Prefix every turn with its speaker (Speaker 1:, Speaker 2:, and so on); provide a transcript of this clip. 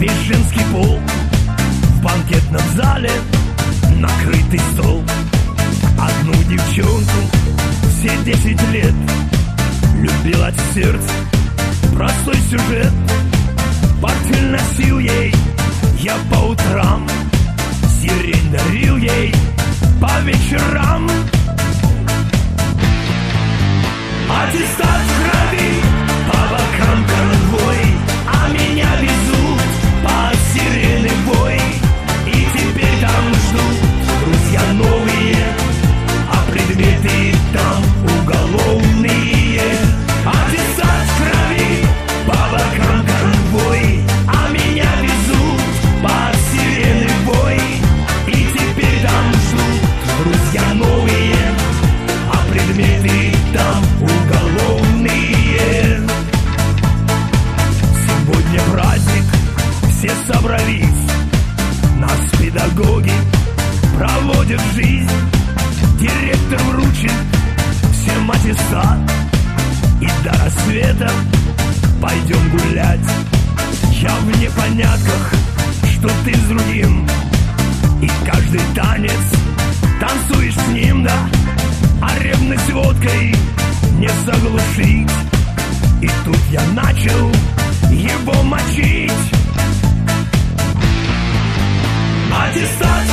Speaker 1: Весь женский пол в банкетном зале, накрытый стол. Одну девчонку все 10 лет любил от сердца, простой сюжет. Портфель носил ей я по утрам, сирень дарил ей по вечерам. Аттестат в крови, по бокам конвой, а меня везут под сирены бой. И теперь там ждут друзья новые, а предметы там уголовные. Аттестат в крови, по бокам конвой, а меня везут под сирены бой. И теперь там ждут друзья новые, а предметы там уголовные. Сегодня праздник, все собрались, нас педагоги проводят в жизнь. Директор вручит всем аттестат, и до рассвета пойдем гулять. Я в непонятках, что ты с другим, и каждый танец танцуешь с ним, да. А ревность водкой не заглушить, и тут я начал его мочить. Аттестат